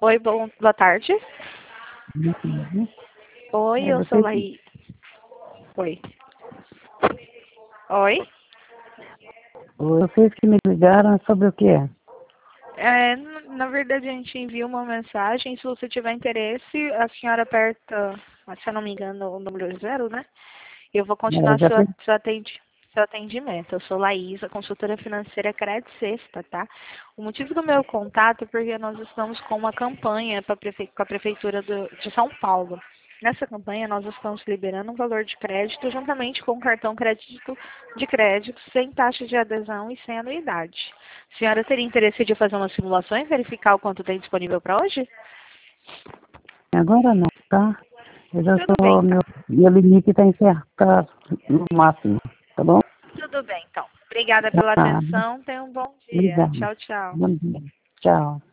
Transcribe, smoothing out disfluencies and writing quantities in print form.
Oi, boa tarde. Uhum. Oi, eu sou Laís. Oi. Oi? Vocês que me ligaram é sobre o quê? Na verdade, a gente envia uma mensagem. Se você tiver interesse, a senhora aperta, se eu não me engano, o número 0, né? Eu vou continuar seu atendimento. Eu sou Laís, a consultora financeira Crédito Sexta, tá? O motivo do meu contato é porque nós estamos com uma campanha com a Prefeitura de São Paulo. Nessa campanha, nós estamos liberando um valor de crédito juntamente com um cartão de crédito sem taxa de adesão e sem anuidade. A senhora teria interesse de fazer uma simulação e verificar o quanto tem disponível para hoje? Agora não, tá? Eu já Tudo bem, estou, então. meu limite está encerrado no máximo, tá bom? Tudo bem, então. Obrigada pela Tá, atenção. Tenha um bom dia. obrigado. Tchau, tchau. Bom dia. Tchau.